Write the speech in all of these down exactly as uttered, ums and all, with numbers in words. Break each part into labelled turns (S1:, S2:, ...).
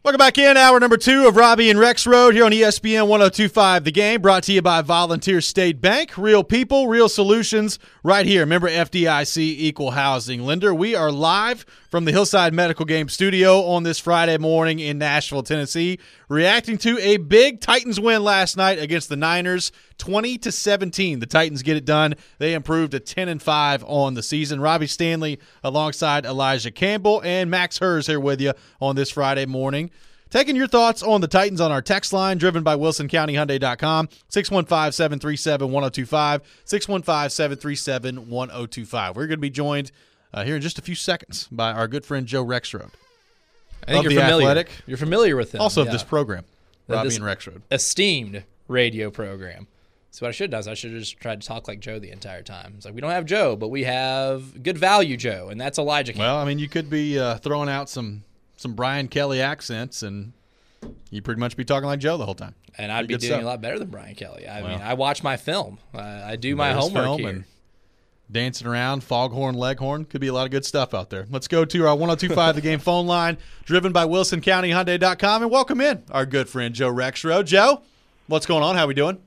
S1: Welcome back in. Hour number two of Robbie and Rex Road here on E S P N one oh two point five The Game, brought to you by Volunteer State Bank. Real people, real solutions right here. Remember, F D I C, equal housing lender. We are live from the Hillside Medical Game studio on this Friday morning in Nashville, Tennessee, reacting to a big Titans win last night against the Niners, twenty to seventeen. The Titans get it done. They improved to ten and five on the season. Robbie Stanley alongside Elijah Campbell and Max Hers here with you on this Friday morning. Taking your thoughts on the Titans on our text line, driven by Wilson County Hyundai dot com, six one five, seven three seven, one oh two five, six one five, seven three seven, one oh two five. We're going to be joined uh, here in just a few seconds by our good friend Joe Rexrode.
S2: I think
S1: of
S2: you're
S1: the
S2: familiar.
S1: Athletic.
S2: You're familiar with him.
S1: Also
S2: yeah.
S1: of this program, Robbie
S2: this
S1: and Rexrode.
S2: Esteemed radio program. So what I should have done is I should have just tried to talk like Joe the entire time. It's like, we don't have Joe, but we have good value Joe, and that's Elijah Campbell.
S1: Well, I mean, you could be uh, throwing out some, some Brian Kelly accents, and you'd pretty much be talking like Joe the whole time.
S2: And I'd
S1: Pretty
S2: be doing
S1: stuff.
S2: a lot better than Brian Kelly. I
S1: Well,
S2: mean, I watch my film. Uh, I do my
S1: There's
S2: homework
S1: film
S2: here.
S1: and dancing around, foghorn, leghorn. Could be a lot of good stuff out there. Let's go to our one oh two point five The Game phone line, driven by Wilson County Hyundai dot com, and welcome in our good friend Joe Rexrode. Joe, what's going on? How we doing?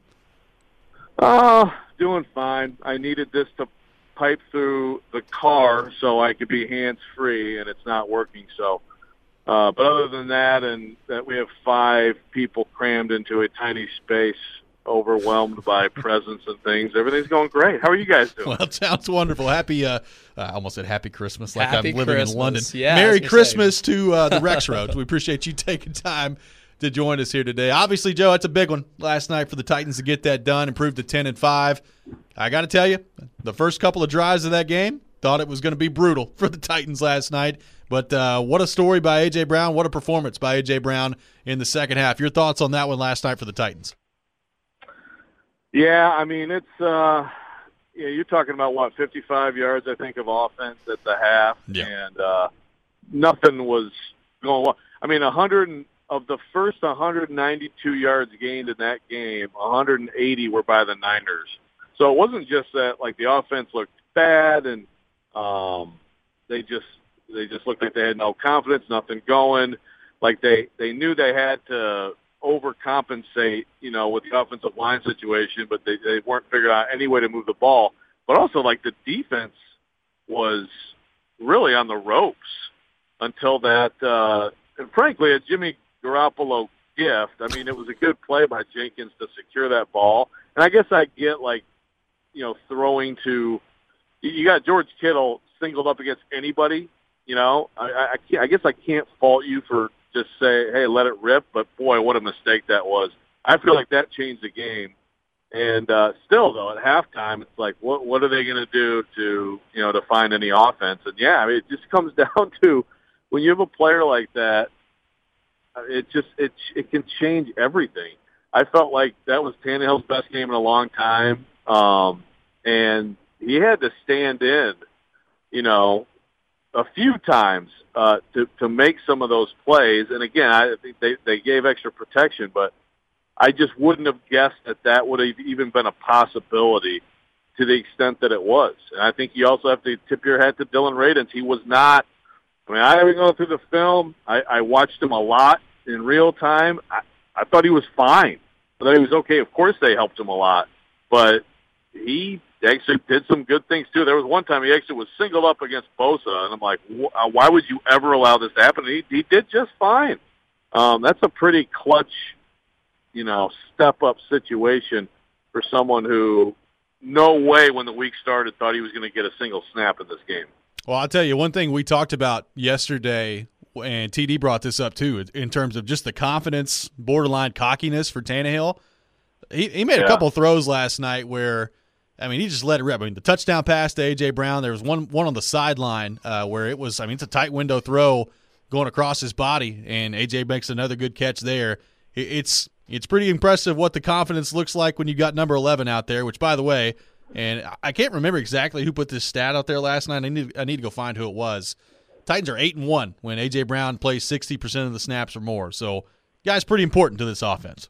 S3: Oh, doing fine. I needed this to pipe through the car so I could be hands-free, and it's not working. So, uh, but other than that, and that we have five people crammed into a tiny space, overwhelmed by presents and things. Everything's going great. How are you guys doing?
S1: Well, it sounds wonderful. Happy, uh, I almost said Happy Christmas, like
S2: Happy
S1: I'm living
S2: Christmas.
S1: in London.
S2: Yeah, I was
S1: Merry
S2: gonna
S1: Christmas to uh, the Rexroads. We appreciate you taking time to join us here today. Obviously, Joe, it's a big one last night for the Titans to get that done, improve to ten and five. I got to tell you, the first couple of drives of that game, thought it was going to be brutal for the Titans last night. But uh, what a story by A J. Brown. What a performance by A J. Brown in the second half. Your thoughts on that one last night for the Titans?
S3: Yeah, I mean, it's uh, yeah, you're talking about, what, fifty-five yards, I think, of offense at the half.
S1: Yeah.
S3: And uh, nothing was going well. I mean, one hundred of the first one hundred ninety-two yards gained in that game, one hundred eighty were by the Niners. So it wasn't just that, like, the offense looked bad and um, they just they just looked like they had no confidence, nothing going. Like they, they knew they had to overcompensate, you know, with the offensive line situation, but they, they weren't figuring out any way to move the ball. But also, like, the defense was really on the ropes until that, uh, and frankly, a Jimmy Garoppolo gift. I mean, it was a good play by Jenkins to secure that ball. And I guess I get, like, you know, throwing to – you got George Kittle singled up against anybody, you know. I, I, can't, I guess I can't fault you for just say, hey, let it rip, but, boy, what a mistake that was. I feel like that changed the game. And uh, still, though, at halftime, it's like, what what are they going to do to, you know, to find any offense? And, yeah, I mean, it just comes down to when you have a player like that, it just it it can change everything. I felt like that was Tannehill's best game in a long time, um, and he had to stand in, you know, a few times uh, to to make some of those plays. And again, I think they they gave extra protection, but I just wouldn't have guessed that that would have even been a possibility to the extent that it was. And I think you also have to tip your hat to Dylan Radins. He was not. I mean, I haven't gone through the film. I, I watched him a lot in real time. I, I thought he was fine. I thought he was okay. Of course they helped him a lot. But he actually did some good things, too. There was one time he actually was singled up against Bosa, and I'm like, why would you ever allow this to happen? And he, he did just fine. Um, that's a pretty clutch, you know, step-up situation for someone who no way when the week started thought he was going to get a single snap in this game.
S1: Well, I'll tell you one thing we talked about yesterday, and T D brought this up too, in terms of just the confidence, borderline cockiness for Tannehill. He, he made
S3: yeah.
S1: a couple throws last night where, I mean, he just let it rip. I mean, the touchdown pass to A J. Brown, there was one one on the sideline uh, where it was, I mean, it's a tight window throw going across his body, and A J makes another good catch there. It, it's it's pretty impressive what the confidence looks like when you got number eleven out there, which, by the way, and I can't remember exactly who put this stat out there last night. I need I need to go find who it was. Titans are eight and one when A J. Brown plays sixty percent of the snaps or more. So, guys, pretty important to this offense.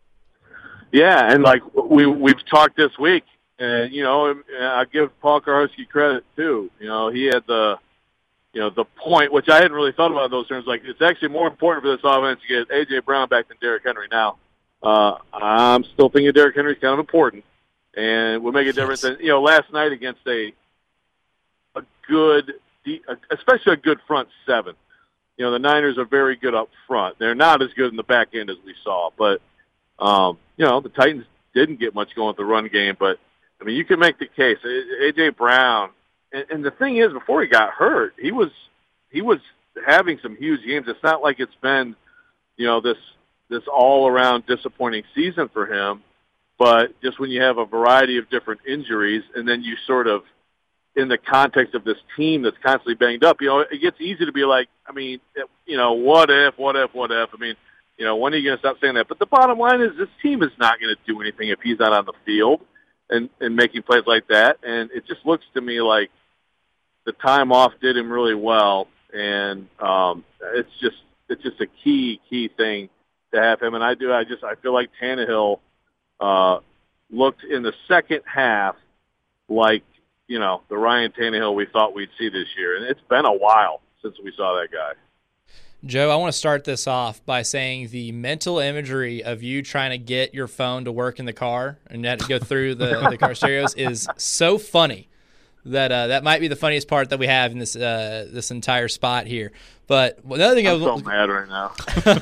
S3: Yeah, and like we we've talked this week, and you know, I give Paul Karhowski credit too. You know, he had the you know, the point, which I hadn't really thought about in those terms. Like, it's actually more important for this offense to get A J. Brown back than Derrick Henry. Now, uh, I'm still thinking Derrick Henry's kind of important and will make a difference. And, you know, last night against a a good, especially a good front seven. You know, the Niners are very good up front. They're not as good in the back end as we saw. But, um, you know, the Titans didn't get much going with the run game. But, I mean, you can make the case. A J. Brown, and, and the thing is, before he got hurt, he was he was having some huge games. It's not like it's been, you know, this this all-around disappointing season for him. But just when you have a variety of different injuries and then you sort of, in the context of this team that's constantly banged up, you know, it gets easy to be like, I mean, you know, what if, what if, what if? I mean, you know, when are you going to stop saying that? But the bottom line is this team is not going to do anything if he's not on the field and, and making plays like that. And it just looks to me like the time off did him really well. And um, it's just it's just a key, key thing to have him. And I do, I just, I feel like Tannehill uh, looked in the second half like, you know, the Ryan Tannehill we thought we'd see this year. And it's been a while since we saw that guy.
S2: Joe, I want to start this off by saying the mental imagery of you trying to get your phone to work in the car and you had to go through the, the car stereos is so funny that uh, that might be the funniest part that we have in this uh, this entire spot here. But another thing
S3: I'm
S2: I
S3: so
S2: was
S3: mad right now.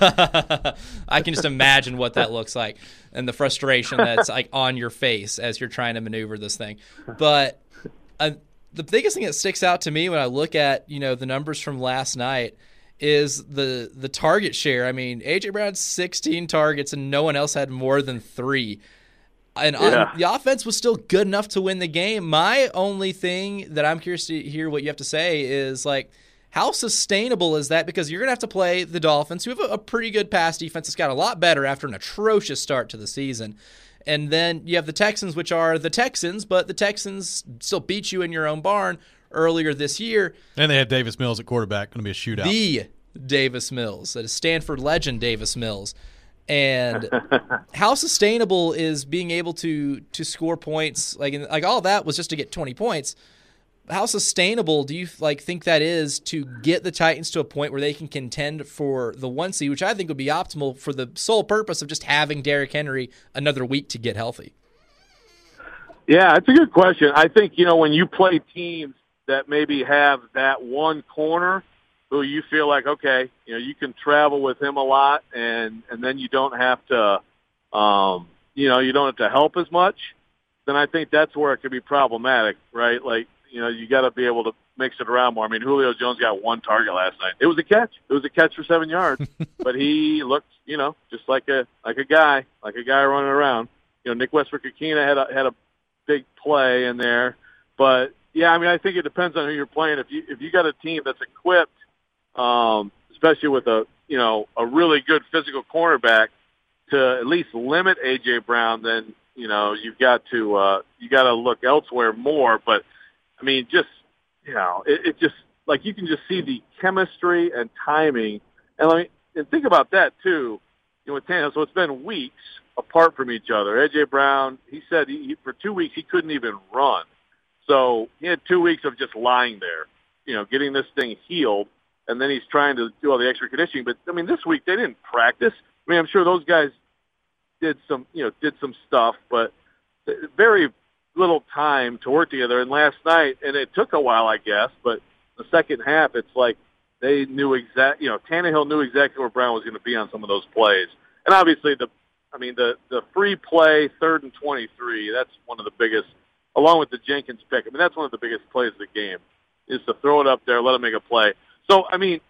S2: I can just imagine what that looks like and the frustration that's like on your face as you're trying to maneuver this thing. But uh, the biggest thing that sticks out to me when I look at, you know, the numbers from last night is the the target share. I mean, A J. Brown's sixteen targets and no one else had more than three. And
S3: yeah.
S2: on, the offense was still good enough to win the game. My only thing that I'm curious to hear what you have to say is, like, how sustainable is that? Because you're going to have to play the Dolphins, who have a, a pretty good pass defense. It's got a lot better after an atrocious start to the season. And then you have the Texans, which are the Texans, but the Texans still beat you in your own barn earlier this year.
S1: And they had Davis Mills at quarterback. Going to be a shootout.
S2: The Davis Mills, that is Stanford legend Davis Mills. And how sustainable is being able to to score points? Like, like all that was just to get twenty points. How sustainable do you like think that is to get the Titans to a point where they can contend for the one seed, which I think would be optimal for the sole purpose of just having Derrick Henry another week to get healthy?
S3: Yeah, it's a good question. I think, you know, when you play teams that maybe have that one corner who you feel like, okay, you know, you can travel with him a lot, and, and then you don't have to, um, you know, you don't have to help as much, then I think that's where it could be problematic, right? Like, you know, you got to be able to mix it around more. I mean, Julio Jones got one target last night. It was a catch. It was a catch for seven yards, but he looked, you know, just like a like a guy, like a guy running around. You know, Nick Westbrook-Akina had a, had a big play in there, but yeah, I mean, I think it depends on who you're playing. If you if you got a team that's equipped, um, especially with a you know a really good physical cornerback, to at least limit A J. Brown, then you know you've got to uh, you got to look elsewhere more. But I mean, just you know, it, it just like you can just see the chemistry and timing, and let me and think about that too. You know, with Tannehill, so it's been weeks apart from each other. A J. Brown, he said he, he, for two weeks he couldn't even run. So he had two weeks of just lying there, you know, getting this thing healed, and then he's trying to do all the extra conditioning. But, I mean, this week they didn't practice. I mean, I'm sure those guys did some, you know, did some stuff, but very little time to work together. And last night, and it took a while, I guess, but the second half, it's like they knew exact, you know, Tannehill knew exactly where Brown was going to be on some of those plays. And obviously, the, I mean, the, the free play, third and twenty-three, that's one of the biggest, along with the Jenkins pick. I mean, that's one of the biggest plays of the game, is to throw it up there, let him make a play. So, I mean,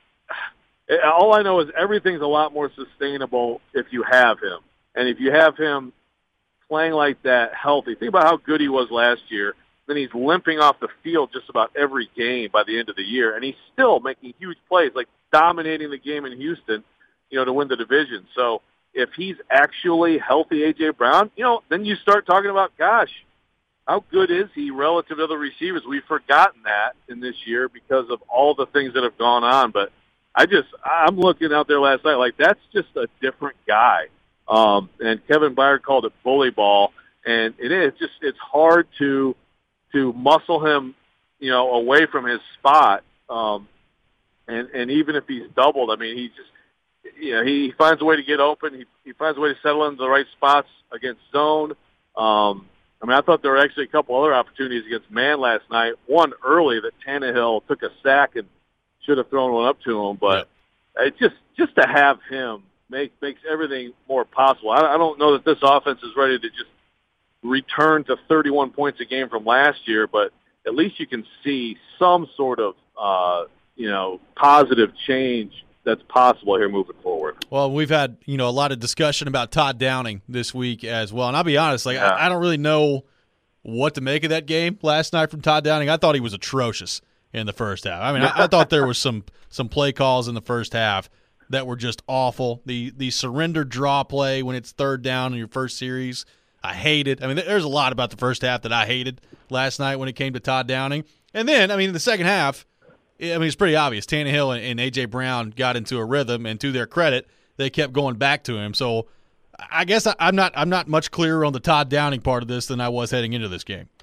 S3: all I know is everything's a lot more sustainable if you have him. And if you have him playing like that, healthy, think about how good he was last year. Then he's limping off the field just about every game by the end of the year, and he's still making huge plays, like dominating the game in Houston, you know, to win the division. So if he's actually healthy, A J. Brown, you know, then you start talking about, gosh, how good is he relative to other receivers? We've forgotten that in this year because of all the things that have gone on. But I just, I'm looking out there last night, like that's just a different guy. Um, and Kevin Byard called it bully ball. And it is just, it's hard to, to muscle him, you know, away from his spot. Um, And and even if he's doubled, I mean, he just, you know, he finds a way to get open. He he finds a way to settle into the right spots against zone. Um, I mean, I thought there were actually a couple other opportunities against man last night. One early that Tannehill took a sack and should have thrown one up to him, but yeah. it just just to have him make makes everything more possible. I, I don't know that this offense is ready to just return to thirty-one points a game from last year, but at least you can see some sort of uh, you know positive change that's possible here moving forward.
S1: Well, we've had, you know, a lot of discussion about Todd Downing this week as well. And I'll be honest, like, yeah. I, I don't really know what to make of that game last night from Todd Downing. I thought he was atrocious in the first half. I mean, I, I thought there was some some play calls in the first half that were just awful. The the surrender draw play when it's third down in your first series, I hated. I mean, there's a lot about the first half that I hated last night when it came to Todd Downing. And then, I mean, in the second half, I mean, it's pretty obvious. Tannehill and A J. Brown got into a rhythm, and to their credit, they kept going back to him. So I guess I'm not I'm not much clearer on the Todd Downing part of this than I was heading into this game.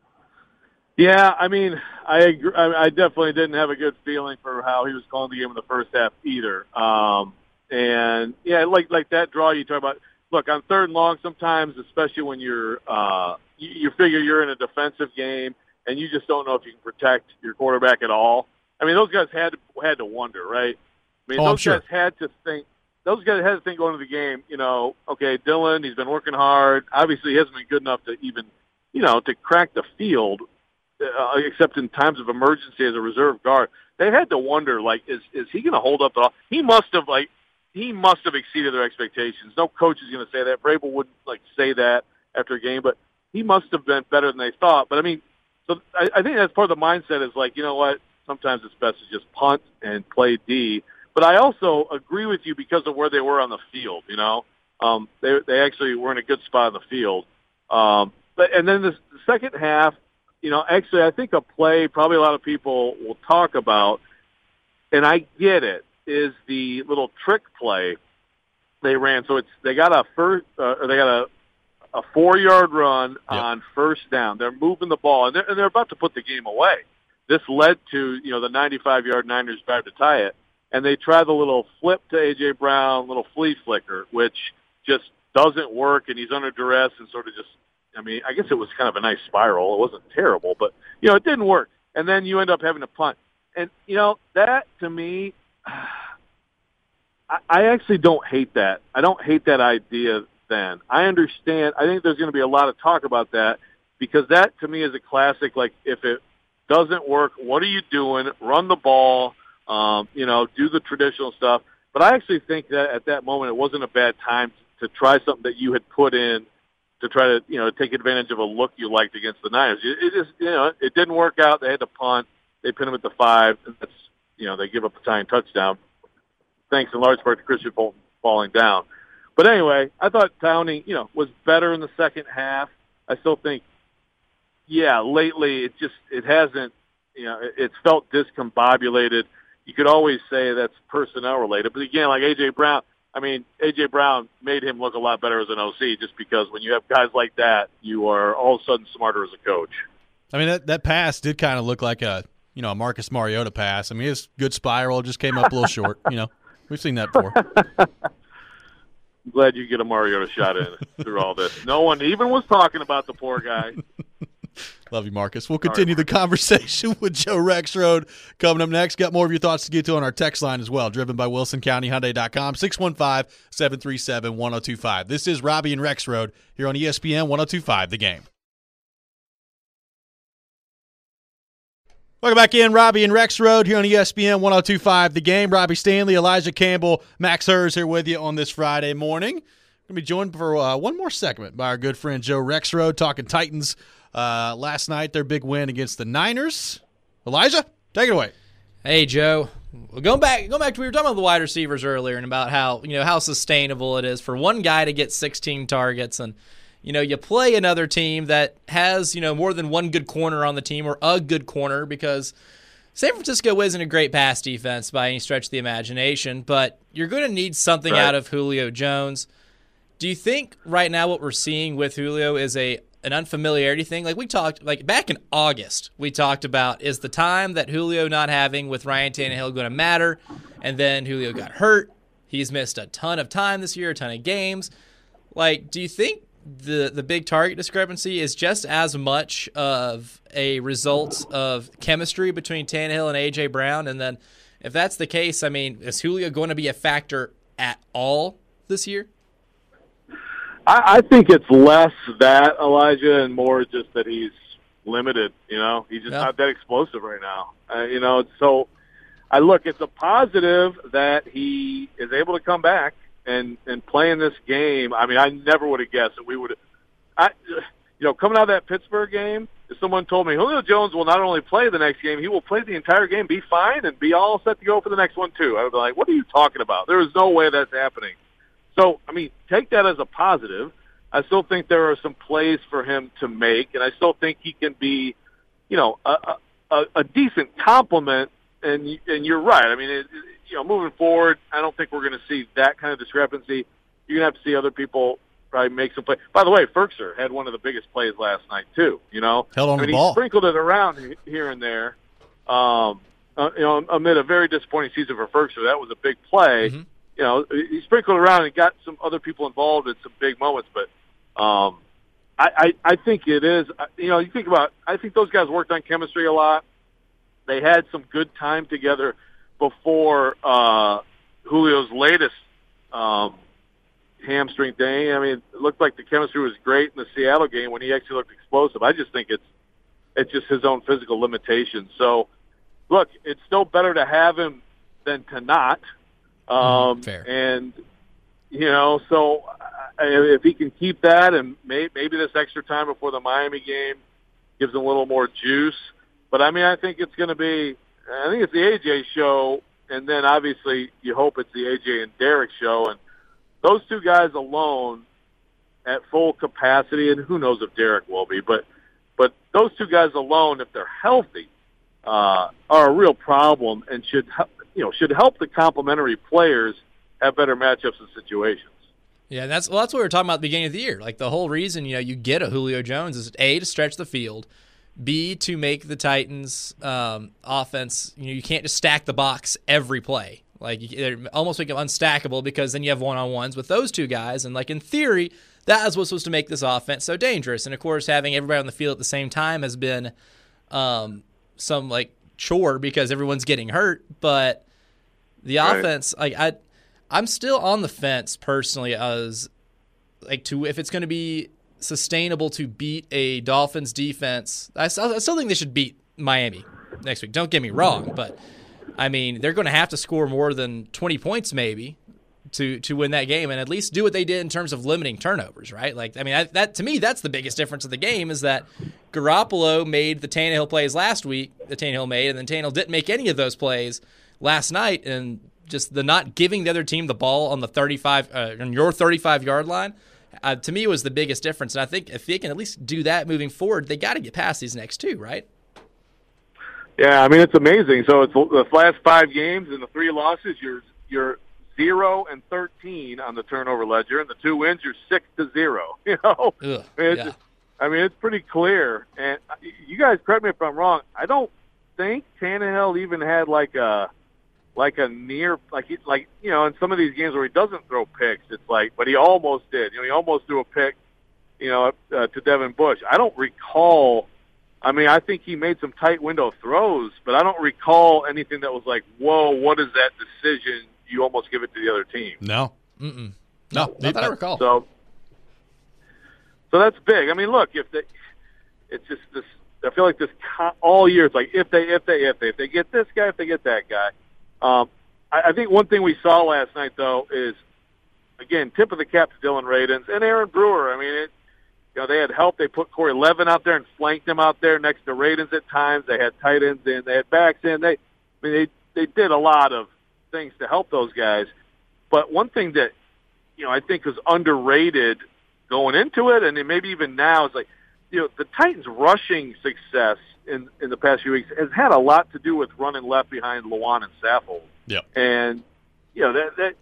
S3: Yeah, I mean, I agree, I definitely didn't have a good feeling for how he was calling the game in the first half either. Um, and, yeah, like like that draw you talk about. Look, on third and long, sometimes, especially when you're uh, you, you figure you're in a defensive game and you just don't know if you can protect your quarterback at all. I mean, those guys had to, had to wonder, right? I mean,
S1: oh,
S3: those
S1: sure.
S3: guys had to think. Those guys had to think going into the game. You know, okay, Dylan, he's been working hard. Obviously, he hasn't been good enough to even, you know, to crack the field, uh, except in times of emergency as a reserve guard. They had to wonder, like, is is he going to hold up? The, he must have, like, he must have exceeded their expectations. No coach is going to say that. Vrabel wouldn't like say that after a game, but he must have been better than they thought. But I mean, so I, I think that's part of the mindset is like, you know what? Sometimes it's best to just punt and play D. But I also agree with you because of where they were on the field. You know, um, they they actually were in a good spot on the field. Um, but and then the, the second half, you know, actually I think a play probably a lot of people will talk about, and I get it, is the little trick play they ran. So it's they got a first uh, or they got a a four yard run yep. on first down. They're moving the ball and they're, and they're about to put the game away. This led to, you know, the ninety-five yard Niners drive to tie it. And they try the little flip to A J. Brown, little flea flicker, which just doesn't work, and he's under duress and sort of just, I mean, I guess it was kind of a nice spiral. It wasn't terrible, but, you know, it didn't work. And then you end up having to punt. And, you know, that to me, I, I actually don't hate that. I don't hate that idea then. I understand. I think there's going to be a lot of talk about that because that to me is a classic, like if it doesn't work, what are you doing? Run the ball, um, you know, do the traditional stuff. But I actually think that at that moment it wasn't a bad time to try something that you had put in to try to, you know, take advantage of a look you liked against the Niners. It, it just, you know, it didn't work out. They had to punt. They pin them at the five. And that's, you know, they give up a tying touchdown. Thanks in large part to Christian Fulton falling down. But anyway, I thought Downing, you know, was better in the second half. I still think, yeah, lately it just, it hasn't, you know, it, it's felt discombobulated. You could always say that's personnel related. But again, like A J. Brown, I mean, A J. Brown made him look a lot better as an O C just because when you have guys like that, you are all of a sudden smarter as a coach.
S1: I mean, that, that pass did kind of look like a, you know, a Marcus Mariota pass. I mean, his good spiral just came up a little short. You know, we've seen that before.
S3: I'm glad you get a Mariota shot in through all this. No one even was talking about the poor guy.
S1: Love you, Marcus. We'll continue the conversation with Joe Rexrode coming up next. Got more of your thoughts to get to on our text line as well, driven by Wilson County Hyundai dot com, six one five, seven three seven, one oh two five. This is Robbie and Rexrode here on E S P N one oh two five, The Game. Welcome back in, Robbie and Rexrode here on E S P N one oh two five, The Game. Robbie Stanley, Elijah Campbell, Max Hers here with you on this Friday morning. Going to be joined for uh, one more segment by our good friend Joe Rexrode, talking Titans. Uh, last night, their big win against the Niners. Elijah, take it away.
S2: Hey, Joe. Well, going back, going back to we were talking about the wide receivers earlier and about how you know how sustainable it is for one guy to get sixteen targets, and you know you play another team that has you know more than one good corner on the team or a good corner because San Francisco isn't a great pass defense by any stretch of the imagination, but you're going to need something
S3: right.
S2: out of Julio Jones. Do you think right now what we're seeing with Julio is a an unfamiliarity thing. Like we talked, like back in August, we talked about is the time that Julio not having with Ryan Tannehill going to matter? And then Julio got hurt. He's missed a ton of time this year, a ton of games. Like, do you think the the big target discrepancy is just as much of a result of chemistry between Tannehill and A J Brown? And then if that's the case, I mean, is Julio going to be a factor at all this year?
S3: I, I think it's less that, Elijah, and more just that he's limited. You know, he's just
S2: yeah.
S3: not that explosive right now. Uh, you know, so I look, it's a positive that he is able to come back and and play in this game. I mean, I never would have guessed that we would. I, you know, coming out of that Pittsburgh game, if someone told me Julio Jones will not only play the next game, he will play the entire game, be fine, and be all set to go for the next one too. I would be like, what are you talking about? There is no way that's happening. So, I mean, take that as a positive. I still think there are some plays for him to make, and I still think he can be, you know, a, a, a decent complement. And and you're right. I mean, it, you know, moving forward, I don't think we're going to see that kind of discrepancy. You're going to have to see other people probably make some play. By the way, Ferkser had one of the biggest plays last night too. You know,
S1: held on
S3: I mean,
S1: the ball,
S3: he sprinkled it around here and there. Um, uh, you know, amid a very disappointing season for Ferkser, that was a big play. Mm-hmm. You know, he sprinkled around and got some other people involved in some big moments. But um, I, I, I think it is. You know, you think about. I think those guys worked on chemistry a lot. They had some good time together before uh, Julio's latest um, hamstring thing. I mean, it looked like the chemistry was great in the Seattle game when he actually looked explosive. I just think it's it's just his own physical limitations. So, look, it's still better to have him than to not. Um,
S2: Fair.
S3: And, you know, so if he can keep that and may, maybe this extra time before the Miami game gives him a little more juice. But, I mean, I think it's going to be – I think it's the A J show, and then obviously you hope it's the A J and Derek show. And those two guys alone at full capacity, and who knows if Derek will be, but but those two guys alone, if they're healthy, uh, are a real problem and should you know should help the complementary players have better matchups and situations.
S2: Yeah, that's well, that's what we were talking about at the beginning of the year. Like the whole reason you know you get a Julio Jones is A, to stretch the field, B, to make the Titans um, offense. You know, you can't just stack the box every play. Like you almost make them unstackable because then you have one-on-ones with those two guys. And like in theory, that is what's supposed to make this offense so dangerous. And of course, having everybody on the field at the same time has been um, some like chore because everyone's getting hurt. But the right. offense, like I, I'm still on the fence personally as like to if it's going to be sustainable to beat a Dolphins defense. I still, I still think they should beat Miami next week. Don't get me wrong, but I mean they're going to have to score more than twenty points maybe to to win that game, and at least do what they did in terms of limiting turnovers, right? Like I mean I, that to me that's the biggest difference of the game is that Garoppolo made the Tannehill plays last week, the Tannehill made, and then Tannehill didn't make any of those plays last night, and just the not giving the other team the ball on the thirty-five uh, on your thirty-five yard line. Uh, to me, was the biggest difference, and I think if they can at least do that moving forward, they got to get past these next two, right?
S3: Yeah, I mean it's amazing. So it's the last five games and the three losses, you're you're zero and thirteen on the turnover ledger, and the two wins, you're six to zero. You know,
S2: Ugh,
S3: it's,
S2: yeah.
S3: I mean it's pretty clear. And you guys correct me if I'm wrong. I don't think Tannehill even had like a. Like a near, like he, like you know, in some of these games where he doesn't throw picks, it's like, but he almost did. You know, he almost threw a pick, you know, uh, to Devin Bush. I don't recall. I mean, I think he made some tight window throws, but I don't recall anything that was like, whoa, what is that decision? You almost give it to the other team.
S1: No,
S2: Mm-mm.
S1: no,
S2: not that I recall.
S3: So, so that's big. I mean, look, if they, it's just this. I feel like this all year. It's like if they, if they, if they, if they get this guy, if they get that guy. Um, I, I think one thing we saw last night, though, is, again, tip of the cap to Dylan Radins and Aaron Brewer. I mean, it, you know, they had help. They put Corey Levin out there and flanked him out there next to Radins at times. They had tight ends in. They had backs in. They, I mean, they, they did a lot of things to help those guys. But one thing that, you know, I think was underrated going into it, and maybe even now, is like, you know, the Titans' rushing success in, in the past few weeks has had a lot to do with running left behind Lawan and Saffold.
S1: Yep.
S3: And, you know, that, that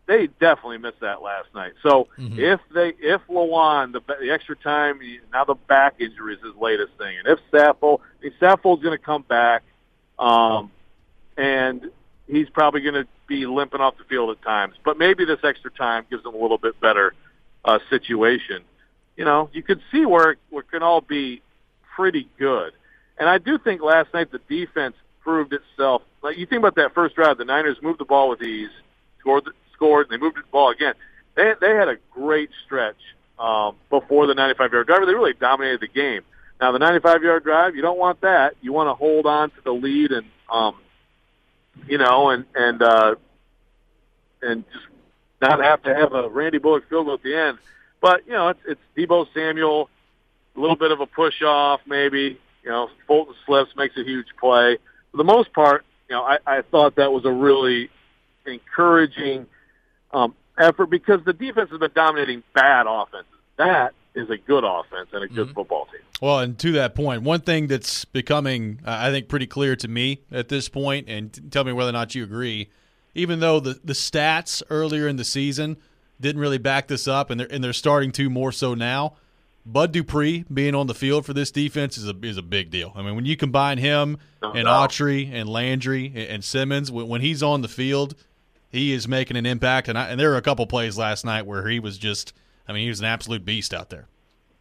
S3: they definitely missed that last night. So
S2: Mm-hmm.
S3: if they if Lewan the, the extra time now the back injury is his latest thing, and if Saffold I mean, Saffold's going to come back, um, and he's probably going to be limping off the field at times. But maybe this extra time gives him a little bit better uh, situation. You know, you could see where it, where it can all be pretty good. And I do think last night the defense proved itself. Like you think about that first drive, the Niners moved the ball with ease, scored, scored, and they moved the ball again. They they had a great stretch um, before the ninety-five-yard drive. They really dominated the game. Now the ninety-five-yard drive, you don't want that. You want to hold on to the lead and um, you know, and and uh, and just not have to have a Randy Bullock field goal at the end. But you know, it's it's Deebo Samuel, a little bit of a push off, maybe. You know, Fulton slips, makes a huge play. For the most part, you know, I, I thought that was a really encouraging um, effort because the defense has been dominating bad offenses. That is a good offense and a good mm-hmm. football team.
S1: Well, and to that point, one thing that's becoming, uh, I think, pretty clear to me at this point, and t- tell me whether or not you agree, even though the, the stats earlier in the season didn't really back this up, and they're, and they're starting to more so now, Bud Dupree being on the field for this defense is a is a big deal. I mean, when you combine him
S3: no,
S1: and
S3: no.
S1: Autry and Landry and, and Simmons, when, when he's on the field, he is making an impact. And, I, and there were a couple plays last night where he was just, I mean, he was an absolute beast out there.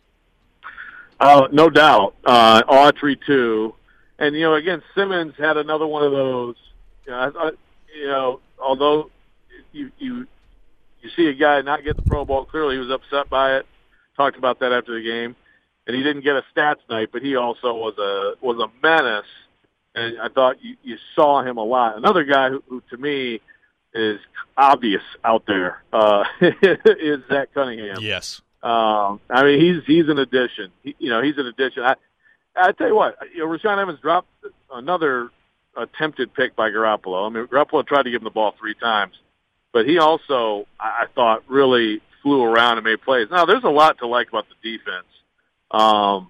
S3: Uh, no doubt. Uh, Autry, too. And, you know, again, Simmons had another one of those, you know, I thought, you know although you, you, you see a guy not get the Pro Bowl, clearly he was upset by it. Talked about that after the game, and he didn't get a stats night, but he also was a was a menace, and I thought you, you saw him a lot. Another guy who, who to me is obvious out there uh, is Zach Cunningham.
S1: Yes,
S3: um, I mean he's he's an addition. He, you know he's an addition. I I tell you what, you know Rashaan Evans dropped another attempted pick by Garoppolo. I mean Garoppolo tried to give him the ball three times, but he also I, I thought really flew around and made plays. Now, there's a lot to like about the defense. Um,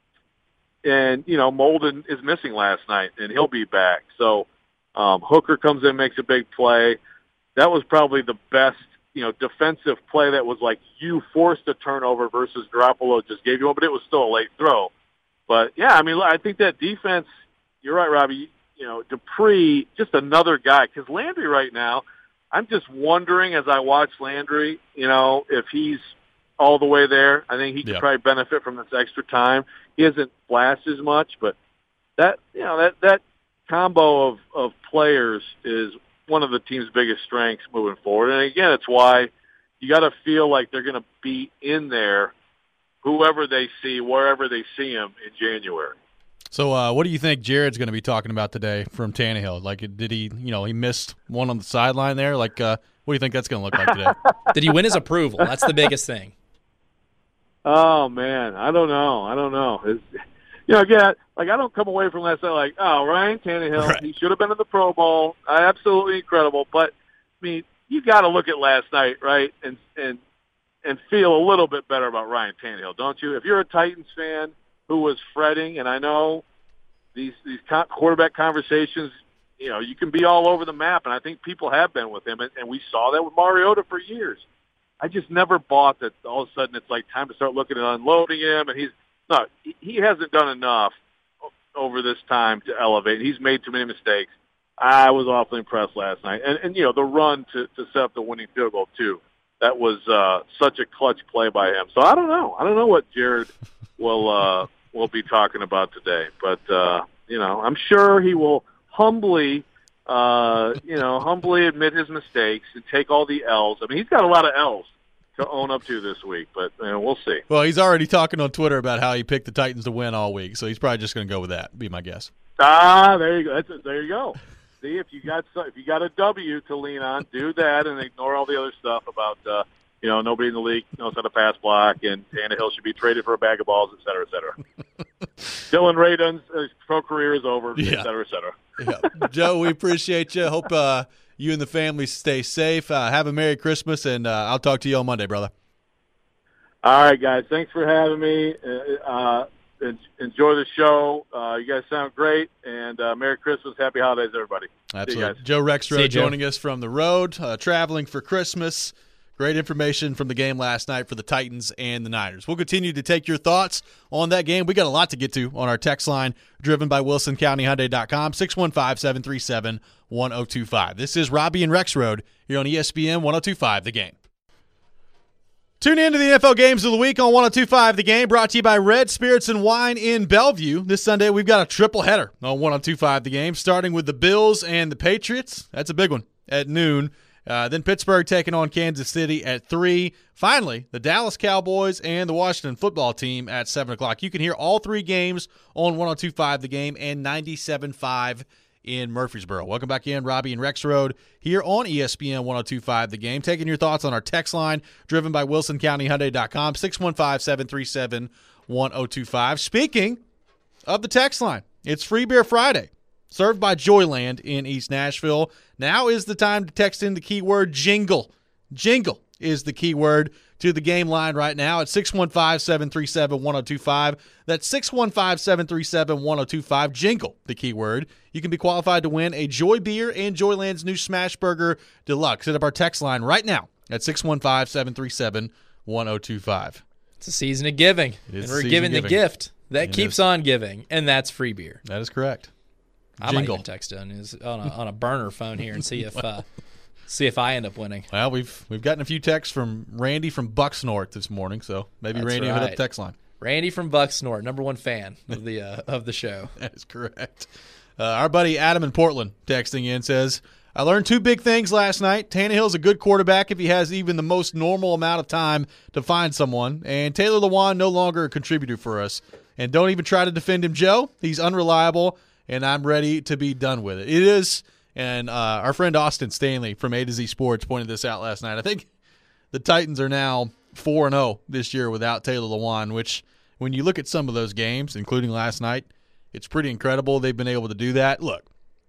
S3: and, you know, Molden is missing last night, and he'll be back. So um, Hooker comes in, makes a big play. That was probably the best, you know, defensive play that was like you forced a turnover versus Garoppolo just gave you one, but it was still a late throw. But, yeah, I mean, I think that defense, you're right, Robbie, you know, Dupree, just another guy. Because Landry right now, I'm just wondering as I watch Landry, you know, if he's all the way there. I think he could
S1: yeah.
S3: probably benefit from this extra time. He hasn't flashed as much, but that, you know, that, that combo of, of players is one of the team's biggest strengths moving forward. And again, it's why you got to feel like they're going to be in there, whoever they see, wherever they see him in January.
S1: So uh, what do you think Jared's going to be talking about today from Tannehill? Like, did he, you know, he missed one on the sideline there? Like, uh, what do you think that's going to look like today?
S2: Did he win his approval? That's the biggest thing.
S3: Oh, man, I don't know. I don't know. It's, you know, again, like, I don't come away from last night like, oh, Ryan Tannehill, right. He should have been in the Pro Bowl. Absolutely incredible. But, I mean, you got to look at last night, right, and and and feel a little bit better about Ryan Tannehill, don't you? If you're a Titans fan who was fretting, and I know these these quarterback conversations, you know, you can be all over the map, and I think people have been with him, and, and we saw that with Mariota for years. I just never bought that all of a sudden it's like time to start looking at unloading him, and he's no, he hasn't done enough over this time to elevate. He's made too many mistakes. I was awfully impressed last night, and and you know the run to to set up the winning field goal too. That was uh, such a clutch play by him. So I don't know. I don't know what Jared will uh, will be talking about today, but uh, you know, I'm sure he will humbly, uh, you know, humbly admit his mistakes and take all the L's. I mean, he's got a lot of L's to own up to this week, but you know, we'll see.
S1: Well, he's already talking on Twitter about how he picked the Titans to win all week, so he's probably just going to go with that. Be my guess.
S3: Ah, there you go. That's it. There you go. See, if you got if you got a W to lean on, do that and ignore all the other stuff about uh, you know nobody in the league knows how to pass block and Tannehill should be traded for a bag of balls, et cetera, et cetera. Dylan Radun's uh, pro career is over,
S1: yeah.
S3: et cetera, et cetera.
S1: Yeah. Joe, we appreciate you. Hope uh, you and the family stay safe. Uh, have a Merry Christmas, and uh, I'll talk to you on Monday, brother.
S3: All right, guys. Thanks for having me. Uh, uh, en- enjoy the show. Uh, you guys sound great, and uh, Merry Christmas, Happy Holidays, everybody.
S1: Absolutely. Joe Rexrode joining us from the road, uh, traveling for Christmas. Great information from the game last night for the Titans and the Niners. We'll continue to take your thoughts on that game. We got a lot to get to on our text line, driven by Wilson County Hyundai dot com, six one five, seven three seven, one oh two five. This is Robbie and Rexrode here on E S P N one oh two five The Game. Tune in to the N F L Games of the Week on one oh two five The Game, brought to you by Red Spirits and Wine in Bellevue. This Sunday, we've got a triple header on one oh two five The Game, starting with the Bills and the Patriots. That's a big one at noon. Uh, then Pittsburgh taking on Kansas City at three. Finally, the Dallas Cowboys and the Washington football team at seven o'clock. You can hear all three games on one oh two five The Game and ninety-seven point five in Murfreesboro. Welcome back in, Robbie and Rexrode here on E S P N one oh two five The Game. Taking your thoughts on our text line, driven by Wilson County Hyundai dot com, six one five, seven three seven, one oh two five. Speaking of the text line, it's Free Beer Friday, served by Joyland in East Nashville. Now is the time to text in the keyword jingle. Jingle is the keyword to the game line right now at six one five, seven three seven, one oh two five. That's six one five, seven three seven, one oh two five. Jingle, the keyword. You can be qualified to win a Joy Beer and Joyland's new Smash Burger Deluxe. Hit up our text line right now at six one five, seven three seven, one oh two five.
S2: It's a season of giving, and we're giving the gift that it keeps is. on giving, and that's free beer.
S1: That is correct.
S2: I might even text on his on a, on a burner phone here and see if uh, see if I end up winning.
S1: Well, we've we've gotten a few texts from Randy from Bucksnorth this morning, so maybe
S2: That's
S1: Randy
S2: right.
S1: will hit up the text line.
S2: Randy from Bucksnorth, number one fan of the uh, of the show.
S1: That is correct. Uh, our buddy Adam in Portland texting in says, I learned two big things last night. Tannehill's a good quarterback if he has even the most normal amount of time to find someone, and Taylor Lewan no longer a contributor for us. And don't even try to defend him, Joe. He's unreliable, and I'm ready to be done with it. It is, and uh, our friend Austin Stanley from A to Z Sports pointed this out last night. I think the Titans are now four and oh this year without Taylor Lewan, which when you look at some of those games, including last night, it's pretty incredible they've been able to do that. Look,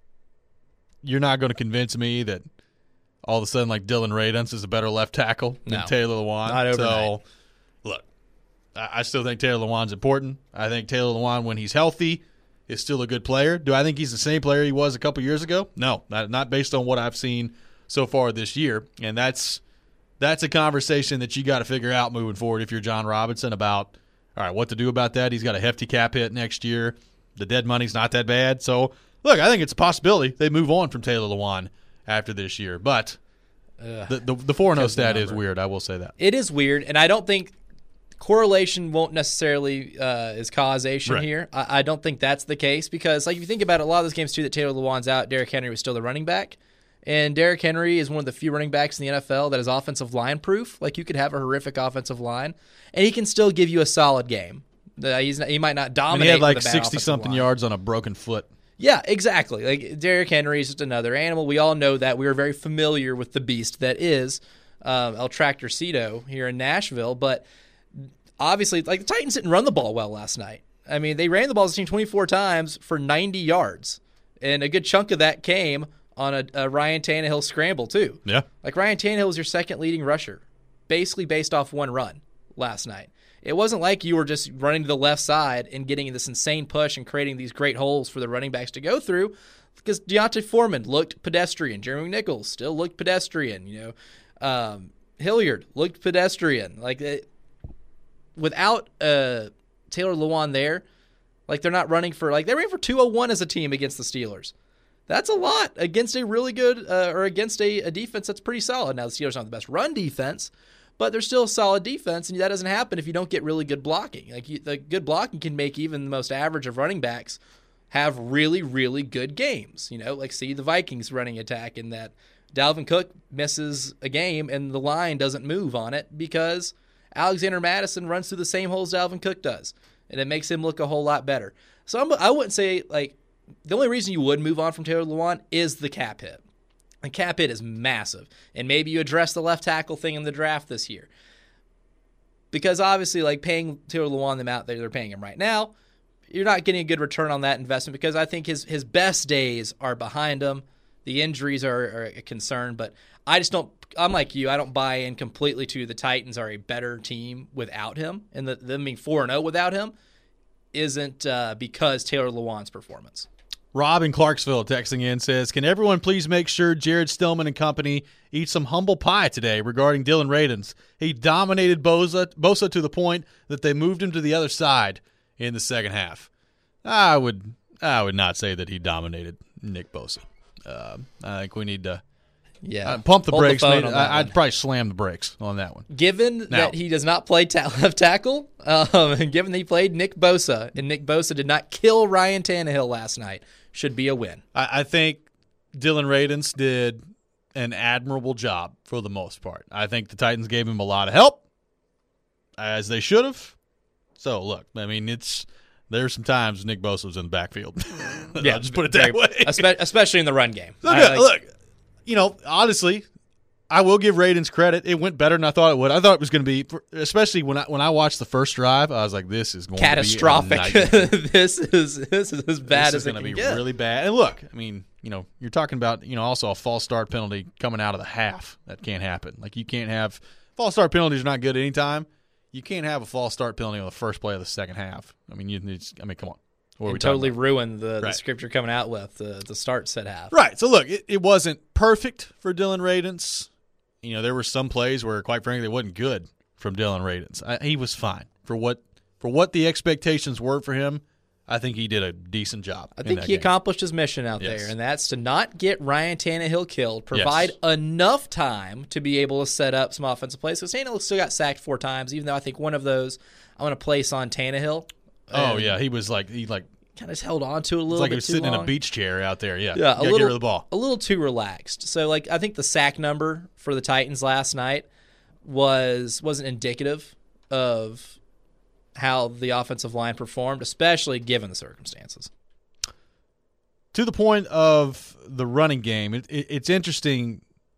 S1: you're not going to convince me that all of a sudden like Dylan Radunz is a better left tackle than
S2: no,
S1: Taylor Lewan.
S2: Not overnight.
S1: So, look, I still think Taylor Lewan's important. I think Taylor Lewan, when he's healthy, is still a good player. Do I think he's the same player he was a couple years ago? No, not, not based on what I've seen so far this year. And that's that's a conversation that you got to figure out moving forward if you're John Robinson about, all right, what to do about that. He's got a hefty cap hit next year. The dead money's not that bad. So, look, I think it's a possibility they move on from Taylor Lewan after this year. But Ugh, the the, the four and oh stat is weird. I will say that.
S2: It is weird, and I don't think correlation won't necessarily uh, is causation
S1: right.
S2: here. I, I don't think that's the case because, like, if you think about it, a lot of those games, too, that Taylor Lewan's out, Derrick Henry was still the running back. And Derrick Henry is one of the few running backs in the N F L that is offensive line proof. Like, you could have a horrific offensive line, and he can still give you a solid game. Uh, he's not, he might not dominate.
S1: And he had like sixty-something yards on a broken foot.
S2: Yeah, exactly. Like Derrick Henry is just another animal. We all know that. We are very familiar with the beast that is um, El Tractorcito here in Nashville. But obviously, like the Titans didn't run the ball well last night. I mean, they ran the ball as a team twenty-four times for ninety yards, and a good chunk of that came on a, a Ryan Tannehill scramble too.
S1: Yeah,
S2: like Ryan Tannehill was your second leading rusher, basically based off one run last night. It wasn't like you were just running to the left side and getting this insane push and creating these great holes for the running backs to go through, because Deontay Foreman looked pedestrian. Jeremy Nichols still looked pedestrian. You know, um, Hilliard looked pedestrian. Like it, without uh, Taylor Lewan there, like they're not running for like they ran for two oh one as a team against the Steelers. That's a lot against a really good uh, or against a, a defense that's pretty solid. Now the Steelers aren't the best run defense, but they're still a solid defense, and that doesn't happen if you don't get really good blocking. Like you, the good blocking can make even the most average of running backs have really, really good games. You know, like see the Vikings running attack in that Dalvin Cook misses a game and the line doesn't move on it because Alexander Mattison runs through the same holes Dalvin Cook does, and it makes him look a whole lot better. So I'm, I wouldn't say like the only reason you would move on from Taylor Lewan is the cap hit. The cap hit is massive, and maybe you address the left tackle thing in the draft this year. Because obviously, like paying Taylor Lewan them out there, they're paying him right now, you're not getting a good return on that investment because I think his, his best days are behind him. The injuries are, are a concern, but I just don't – I'm like you. I don't buy in completely to the Titans are a better team without him, and the, them being four and oh without him. isn't uh, because Taylor Lewan's performance.
S1: Rob in Clarksville texting in says, can everyone please make sure Jared Stillman and company eat some humble pie today regarding Dylan Radins? He dominated Bosa, Bosa to the point that they moved him to the other side in the second half. I would I would not say that he dominated Nick Bosa. Uh, I think we need to
S2: yeah
S1: uh, pump the
S2: Hold
S1: brakes.
S2: the phone
S1: Maybe,
S2: on that
S1: I, I'd
S2: one.
S1: probably slam the brakes on that one.
S2: Given
S1: Now-
S2: that he does not play ta- left tackle, um, and given that he played Nick Bosa, and Nick Bosa did not kill Ryan Tannehill last night, should be a win.
S1: I, I think Dylan Radins did an admirable job for the most part. I think the Titans gave him a lot of help, as they should have. So, look, I mean, it's there's some times Nick Bosa was in the backfield.
S2: Yeah,
S1: I'll just put it that
S2: very-
S1: way.
S2: espe- especially in the run game.
S1: Look,
S2: I, like-
S1: look, you know, honestly, I will give Radins credit. It went better than I thought it would. I thought it was going to be, especially when I when I watched the first drive, I was like, "This is going
S2: catastrophic.
S1: to be a nightmare.
S2: this is this is as bad
S1: this
S2: as
S1: is
S2: it
S1: going to
S2: can
S1: be
S2: get.
S1: really bad." And look, I mean, you know, you're talking about, you know, also a false start penalty coming out of the half. That can't happen. Like, you can't have false start penalties are not good anytime. You can't have a false start penalty on the first play of the second half. I mean, you it's, I mean, come on. What are we
S2: and
S1: talking
S2: totally
S1: about?
S2: ruined the, the
S1: Right.
S2: script you're coming out with the the start set half.
S1: Right. So look, it, it wasn't perfect for Dylan Radins. You know, there were some plays where, quite frankly, it wasn't good from Dylan Radins. I, he was fine for what for what the expectations were for him. I think he did a decent job.
S2: I
S1: in
S2: think
S1: that
S2: he
S1: game.
S2: accomplished his mission out
S1: Yes.
S2: there, and that's to not get Ryan Tannehill killed, provide
S1: Yes.
S2: enough time to be able to set up some offensive plays. Because Tannehill still got sacked four times, even though I think one of those I want to place on Tannehill.
S1: Oh yeah, he was like he like
S2: Kind of held on to it a little
S1: it's like
S2: bit
S1: he was
S2: too
S1: sitting in
S2: long.
S1: a beach chair out there. Yeah,
S2: Yeah,
S1: You
S2: a
S1: gotta
S2: little,
S1: get rid of the ball.
S2: a little too relaxed. So, like, I think the sack number for the Titans last night was wasn't indicative of how the offensive line performed, especially given the circumstances.
S1: To the point of the running game, it, it, it's interesting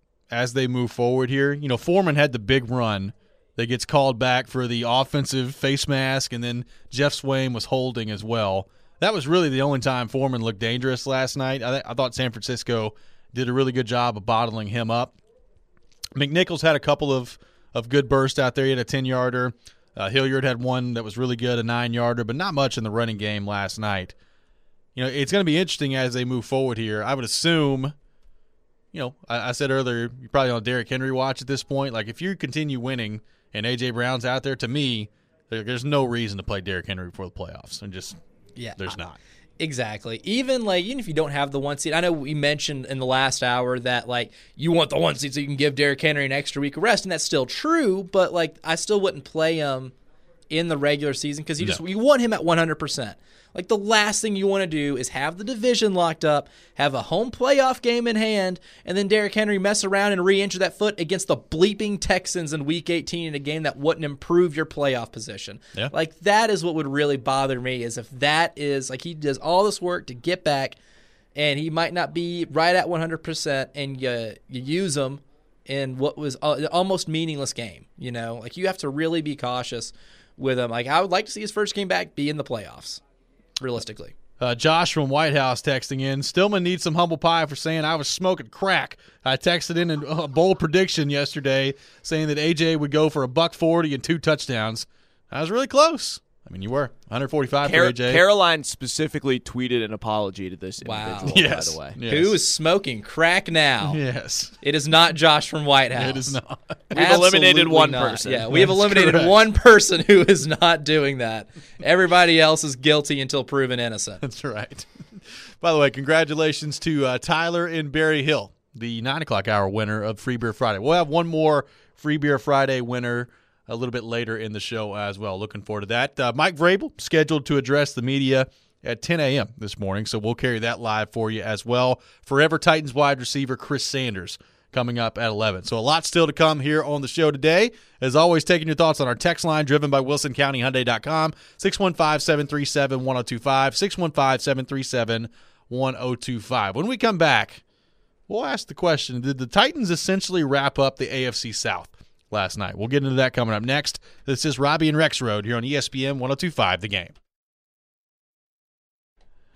S1: as they move forward here. You know, Foreman had the big run that gets called back for the offensive face mask, and then Jeff Swain was holding as well. That was really the only time Foreman looked dangerous last night. I, th- I thought San Francisco did a really good job of bottling him up. McNichols had a couple of, of good bursts out there. He had a ten-yarder. Uh, Hilliard had one that was really good, a nine-yarder, but not much in the running game last night. You know, it's going to be interesting as they move forward here. I would assume, you know, I, I said earlier, you're probably on Derrick Henry watch at this point. Like, if you continue winning and A J. Brown's out there, to me, there, there's no reason to play Derrick Henry before the playoffs. And just,
S2: Yeah,
S1: there's not.
S2: Exactly. Even like even if you don't have the one seed, I know we mentioned in the last hour that like you want the one seed so you can give Derrick Henry an extra week of rest, and that's still true. But like I still wouldn't play him in the regular season because you just
S1: No.
S2: you want him at one hundred percent. Like the last thing you want to do is have the division locked up, have a home playoff game in hand, and then Derrick Henry mess around and re-injure that foot against the bleeping Texans in Week eighteen in a game that wouldn't improve your playoff position.
S1: Yeah.
S2: Like that is what would really bother me is if that is like he does all this work to get back, and he might not be right at one hundred percent, and you you use him in what was a- almost meaningless game. You know, like you have to really be cautious with him. Like I would like to see his first game back be in the playoffs. Realistically.
S1: Uh, Josh from White House texting in, Stillman needs some humble pie for saying I was smoking crack. I texted in a bold prediction yesterday saying that A J would go for a buck forty and two touchdowns. I was really close. I mean, you were one forty-five
S4: Car-
S1: for A J.
S4: Caroline specifically tweeted an apology to this
S2: Wow.
S4: individual,
S1: Yes.
S4: by the way.
S1: Yes.
S2: Who is smoking crack now?
S1: Yes.
S2: It is not Josh from White House.
S1: It is not.
S4: We've eliminated
S2: Absolutely
S4: one
S2: not.
S4: person.
S2: Yeah, we have
S1: That's
S2: eliminated
S1: correct.
S2: one person who is not doing that. Everybody else is guilty until proven innocent.
S1: That's right. By the way, congratulations to uh, Tyler in Berry Hill, the nine o'clock hour winner of Free Beer Friday. We'll have one more Free Beer Friday winner a little bit later in the show as well. Looking forward to that. Uh, Mike Vrabel scheduled to address the media at ten a.m. this morning, so we'll carry that live for you as well. Forever Titans wide receiver Chris Sanders coming up at eleven. So a lot still to come here on the show today. As always, taking your thoughts on our text line driven by Wilson County Hyundai dot com, six one five, seven three seven, one oh two five, six one five, seven three seven, one oh two five. When we come back, we'll ask the question, did the Titans essentially wrap up the A F C South last night? We'll get into that coming up next. This is Robbie and Rex Road here on E S P N one oh two five The Game.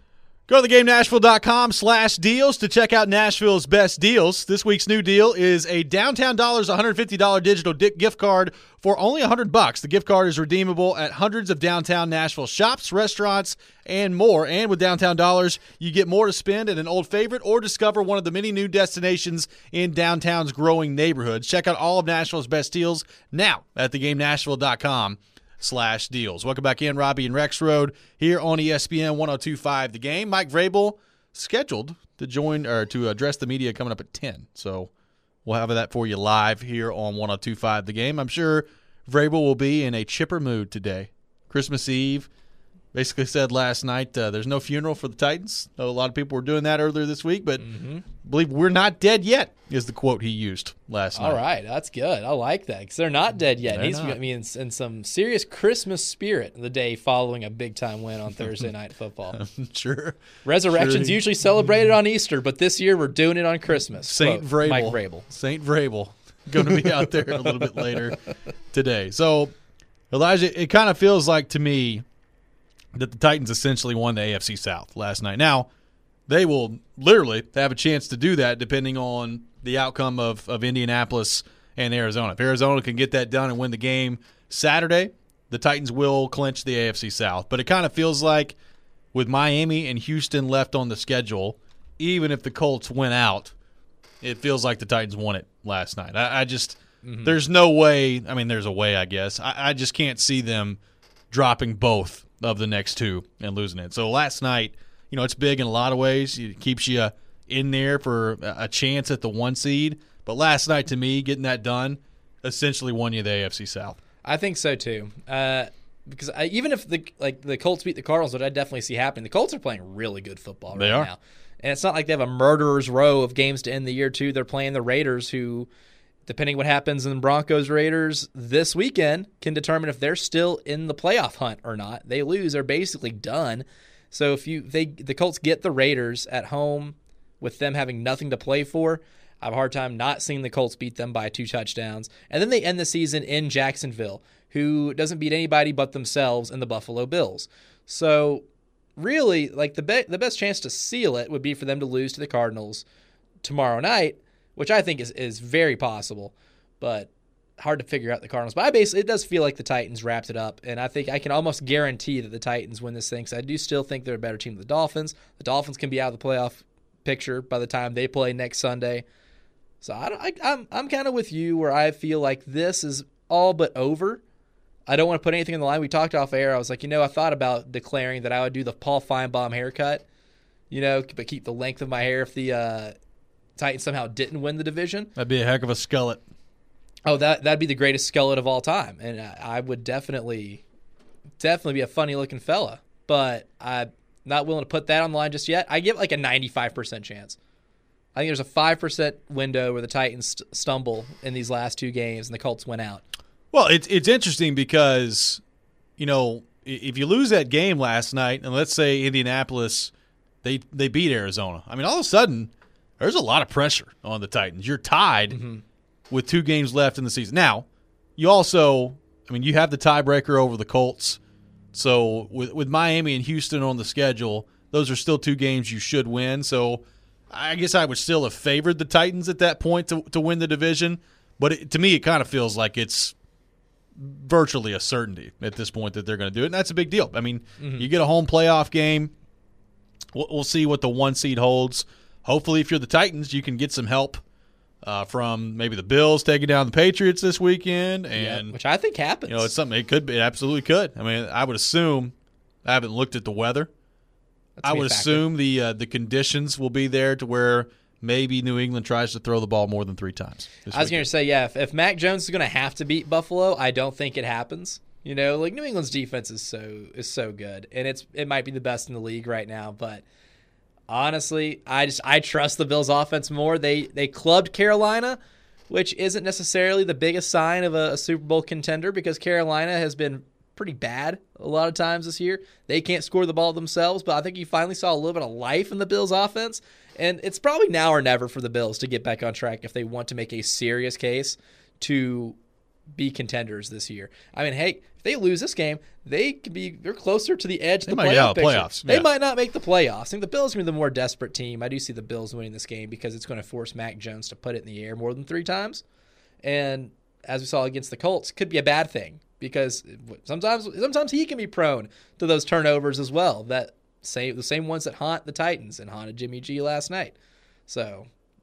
S1: Go to the game nashville dot com slash deals to check out Nashville's best deals. This week's new deal is a Downtown Dollars one hundred fifty dollars digital di- gift card for only one hundred bucks. The gift card is redeemable at hundreds of downtown Nashville shops, restaurants, and more. And with Downtown Dollars, you get more to spend at an old favorite or discover one of the many new destinations in downtown's growing neighborhoods. Check out all of Nashville's best deals now at the game nashville dot com slash deals. Welcome back in, Robbie and Rex Road here on E S P N one oh two point five The Game. Mike Vrabel scheduled to join or to address the media coming up at ten. So we'll have that for you live here on one oh two point five The Game. I'm sure Vrabel will be in a chipper mood today. Christmas Eve. Basically said last night uh, there's no funeral for the Titans. A lot of people were doing that earlier this week, but
S2: Mm-hmm.
S1: I believe we're not dead yet is the quote he used last night.
S2: All right, that's good. I like that because they're not dead yet.
S1: They're
S2: He's
S1: not.
S2: I mean, in, in some serious Christmas spirit the day following a big-time win on Thursday Night Football.
S1: Sure.
S2: Resurrection's
S1: Sure.
S2: usually celebrated on Easter, but this year we're doing it on Christmas.
S1: Saint
S2: Quote,
S1: Vrabel.
S2: Mike Vrabel.
S1: Saint Vrabel going to be out there a little bit later today. So, Elijah, it kind of feels like to me that the Titans essentially won the A F C South last night. Now, they will literally have a chance to do that depending on the outcome of, of Indianapolis and Arizona. If Arizona can get that done and win the game Saturday, the Titans will clinch the A F C South. But it kind of feels like with Miami and Houston left on the schedule, even if the Colts went out, it feels like the Titans won it last night. I, I just mm-hmm. there's no way. I mean, there's a way, I guess. I, I just can't see them dropping both of the next two and losing it. So last night, you know, it's big in a lot of ways. It keeps you in there for a chance at the one seed. But last night, to me, getting that done essentially won you the A F C South.
S2: I think so too. Uh, because I, even if the like the Colts beat the Cardinals, which I definitely see happening, the Colts are playing really good football right
S1: They are.
S2: now. And it's not like they have a murderer's row of games to end the year, too. They're playing the Raiders, who, depending what happens in Broncos-Raiders this weekend, can determine if they're still in the playoff hunt or not. They lose, they're basically done. So if you they the Colts get the Raiders at home with them having nothing to play for, I have a hard time not seeing the Colts beat them by two touchdowns. And then they end the season in Jacksonville, who doesn't beat anybody but themselves and the Buffalo Bills. So really, like the be- the best chance to seal it would be for them to lose to the Cardinals tomorrow night, which I think is, is very possible, but hard to figure out the Cardinals. But I basically, it does feel like the Titans wrapped it up, and I think I can almost guarantee that the Titans win this thing, because I do still think they're a better team than the Dolphins. The Dolphins can be out of the playoff picture by the time they play next Sunday. So I don't, I, I'm I'm kind of with you where I feel like this is all but over. I don't want to put anything in the line. We talked off air. I was like, you know, I thought about declaring that I would do the Paul Feinbaum haircut, you know, but keep the length of my hair if the uh, Titans somehow didn't win the division.
S1: That'd be a heck of a skullet.
S2: Oh, that that'd be the greatest skullet of all time, and I, I would definitely, definitely be a funny looking fella. But I'm not willing to put that on the line just yet. I give like a ninety-five percent chance. I think there's a five percent window where the Titans st- stumble in these last two games and the Colts win out.
S1: Well, it's it's interesting because, you know, if you lose that game last night, and let's say Indianapolis, they they beat Arizona. I mean, all of a sudden, there's a lot of pressure on the Titans. You're tied mm-hmm. with two games left in the season. Now, you also, I mean, you have the tiebreaker over the Colts. So with with Miami and Houston on the schedule, those are still two games you should win. So I guess I would still have favored the Titans at that point to to win the division. But it, to me, it kind of feels like it's virtually a certainty at this point that they're going to do it, and that's a big deal. I mean, mm-hmm. you get a home playoff game. We'll, we'll see what the one seed holds. Hopefully, if you're the Titans, you can get some help uh, from maybe the Bills taking down the Patriots this weekend, and
S2: yeah, which I think happens.
S1: You know, it's something it could be. It absolutely could. I mean, I would assume. I haven't looked at the weather.
S2: That's
S1: I would assume the uh, the conditions will be there to where maybe New England tries to throw the ball more than three times.
S2: I was going to say, yeah, if, if Mac Jones is going to have to beat Buffalo, I don't think it happens. You know, like New England's defense is so is so good, and it's it might be the best in the league right now. But honestly, I just I trust the Bills' offense more. They they clubbed Carolina, which isn't necessarily the biggest sign of a, a Super Bowl contender because Carolina has been pretty bad a lot of times this year. They can't score the ball themselves, but I think you finally saw a little bit of life in the Bills' offense. And it's probably now or never for the Bills to get back on track if they want to make a serious case to be contenders this year. I mean, hey, if they lose this game, they could be they're closer to the edge of
S1: They
S2: the
S1: might get
S2: playoff
S1: out of
S2: picture.
S1: playoffs.
S2: They
S1: Yeah.
S2: might not make the playoffs. I think the Bills are the more desperate team. I do see the Bills winning this game because it's going to force Mac Jones to put it in the air more than three times. And as we saw against the Colts, could be a bad thing because sometimes sometimes he can be prone to those turnovers as well. That same the same ones that haunt the Titans and haunted Jimmy G last night. So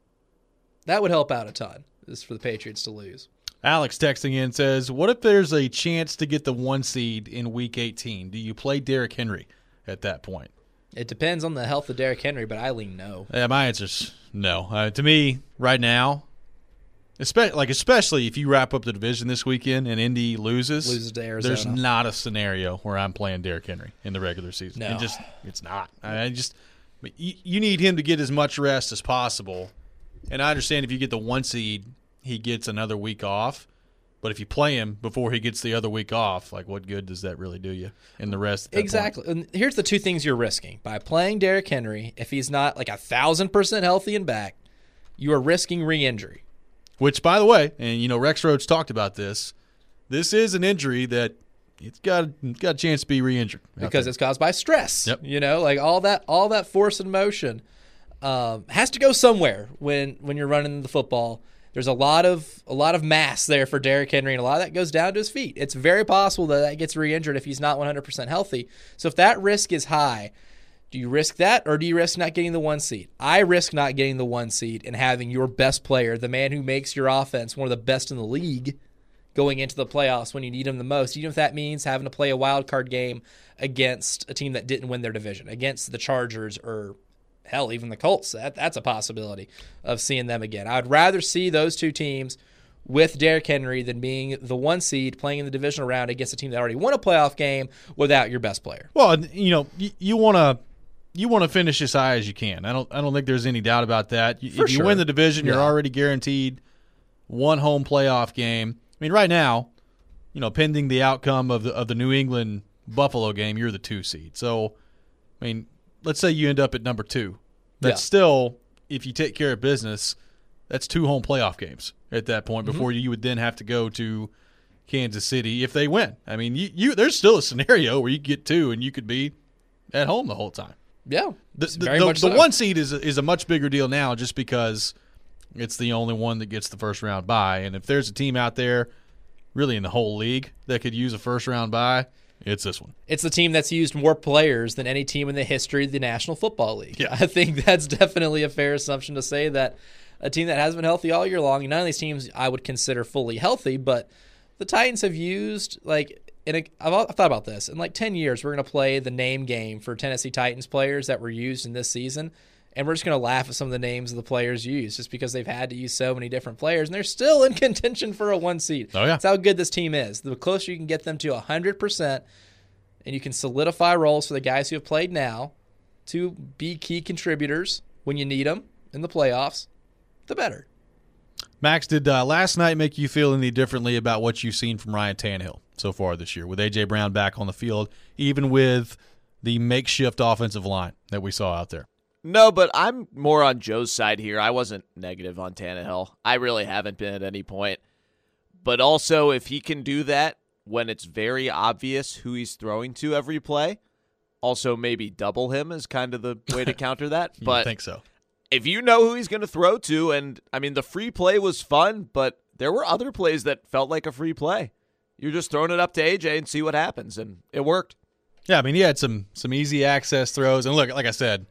S2: that would help out a ton. Is for the Patriots to lose.
S1: Alex texting in says, what if there's a chance to get the one seed in week eighteen? Do you play Derrick Henry at that point?
S2: It depends on the health of Derrick Henry, but I lean no.
S1: Yeah, my answer's no. Uh, to me, right now, especially, like especially if you wrap up the division this weekend and Indy loses,
S2: Loses to Arizona.
S1: there's not a scenario where I'm playing Derrick Henry in the regular season.
S2: No.
S1: It just it's not. I I just you, you need him to get as much rest as possible. And I understand if you get the one seed, he gets another week off. But if you play him before he gets the other week off, like what good does that really do you in the rest? At that
S2: Exactly.
S1: point?
S2: And here's the two things you're risking. By playing Derrick Henry, if he's not like a thousand percent healthy and back, you are risking re-injury.
S1: Which, by the way, and you know Rex Rhodes talked about this, this is an injury that it's got it's got a chance to be re-injured out
S2: Because
S1: there.
S2: it's caused by stress.
S1: Yep.
S2: You know, like all that all that force and motion um, has to go somewhere when when you're running the football. There's a lot of a lot of mass there for Derrick Henry, and a lot of that goes down to his feet. It's very possible that that gets re-injured if he's not one hundred percent healthy. So if that risk is high, do you risk that or do you risk not getting the one seed? I risk not getting the one seed and having your best player, the man who makes your offense one of the best in the league, going into the playoffs when you need him the most, even if that means having to play a wild card game against a team that didn't win their division, against the Chargers or hell, even the Colts. That, that's a possibility of seeing them again. I would rather see those two teams with Derrick Henry than being the one seed playing in the divisional round against a team that already won a playoff game without your best player.
S1: Well, and, you know, you, you want to you want to finish as high as you can. I don't I don't think there's any doubt about that. You,
S2: For
S1: if you
S2: sure.
S1: win the division, you're
S2: Yeah.
S1: already guaranteed one home playoff game. I mean, right now, you know, pending the outcome of the of the New England Buffalo game, you're the two seed. So, I mean, let's say you end up at number two. That's
S2: Yeah.
S1: still, if you take care of business, that's two home playoff games at that point before
S2: Mm-hmm.
S1: you would then have to go to Kansas City if they win. I mean, you, you there's still a scenario where you get two and you could be at home the whole time.
S2: Yeah,
S1: The, the,
S2: very
S1: the,
S2: much
S1: the
S2: so.
S1: one seed is a, is a much bigger deal now just because it's the only one that gets the first round bye. And if there's a team out there, really in the whole league, that could use a first round bye, it's this one.
S2: It's the team that's used more players than any team in the history of the National Football League.
S1: Yeah.
S2: I think that's definitely a fair assumption to say that a team that has been healthy all year long, none of these teams I would consider fully healthy, but the Titans have used, like, in a, I've, I've thought about this. In like ten years, we're going to play the name game for Tennessee Titans players that were used in this season, and we're just going to laugh at some of the names of the players used just because they've had to use so many different players, and they're still in contention for a one seed.
S1: Oh, yeah.
S2: That's how good this team is. The closer you can get them to one hundred percent, and you can solidify roles for the guys who have played now to be key contributors when you need them in the playoffs, the better.
S1: Max, did uh, last night make you feel any differently about what you've seen from Ryan Tannehill so far this year with A J. Brown back on the field, even with the makeshift offensive line that we saw out there?
S4: No, but I'm more on Joe's side here. I wasn't negative on Tannehill. I really haven't been at any point. But also, if he can do that when it's very obvious who he's throwing to every play, also maybe double him is kind of the way to counter that.
S1: You
S4: But
S1: think so?
S4: if you know who he's going to throw to, and I mean, the free play was fun, but there were other plays that felt like a free play. You're just throwing it up to A J and see what happens, and it worked.
S1: Yeah, I mean, he had some some easy access throws. And look, like I said,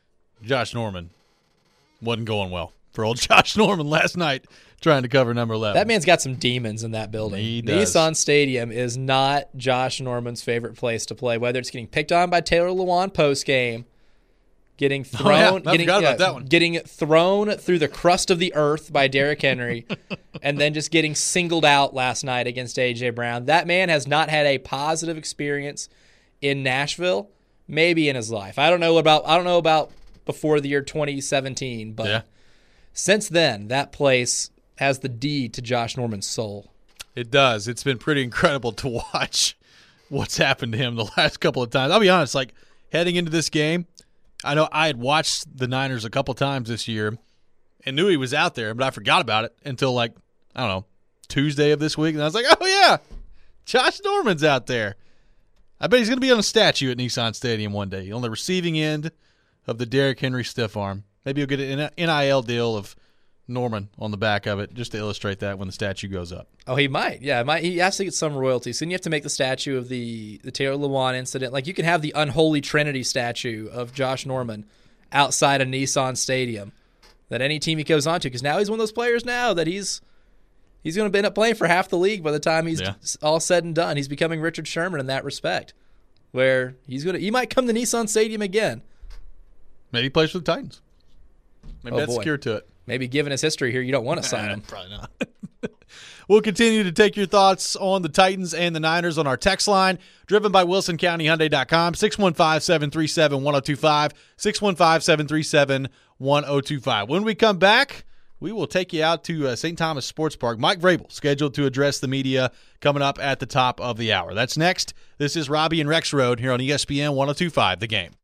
S1: Josh Norman wasn't going well for old Josh Norman last night trying to cover number eleven.
S2: That man's got some demons in that building.
S1: He does.
S2: Nissan Stadium is not Josh Norman's favorite place to play, whether it's getting picked on by Taylor Lewan post-game, getting thrown,
S1: Oh, yeah. I
S2: getting,
S1: forgot about
S2: yeah,
S1: that one.
S2: getting thrown through the crust of the earth by Derrick Henry, and then just getting singled out last night against A J. Brown. That man has not had a positive experience in Nashville, maybe in his life. I don't know about I don't know about before the year twenty seventeen, but
S1: Yeah.
S2: since then, that place has the deed to Josh Norman's soul.
S1: It does. It's been pretty incredible to watch what's happened to him the last couple of times. I'll be honest, like heading into this game, I know I had watched the Niners a couple times this year and knew he was out there, but I forgot about it until like, I don't know, Tuesday of this week, and I was like, oh, yeah, Josh Norman's out there. I bet he's going to be on a statue at Nissan Stadium one day on the receiving end of the Derrick Henry stiff arm. Maybe he'll get an N I L deal of Norman on the back of it just to illustrate that when the statue goes up.
S2: Oh, he might. Yeah, might. He has to get some royalties. So then you have to make the statue of the, the Taylor Lewan incident. Like, you can have the unholy trinity statue of Josh Norman outside of Nissan Stadium that any team he goes on to, because now he's one of those players now that he's he's going to end up playing for half the league by the time he's
S1: yeah.
S2: all said and done. He's becoming Richard Sherman in that respect, where he's going to he might come to Nissan Stadium again.
S1: Maybe he plays for the Titans. Maybe
S2: Oh,
S1: that's
S2: boy.
S1: secure to it.
S2: Maybe given his history here, you don't want to sign him.
S1: Probably not. We'll continue to take your thoughts on the Titans and the Niners on our text line, driven by Wilson County Hyundai dot com, six one five, seven three seven, one oh two five, six one five, seven three seven, one oh two five. When we come back, we will take you out to uh, Saint Thomas Sports Park. Mike Vrabel scheduled to address the media coming up at the top of the hour. That's next. This is Robbie and Rex Road here on E S P N one oh two five, The Game.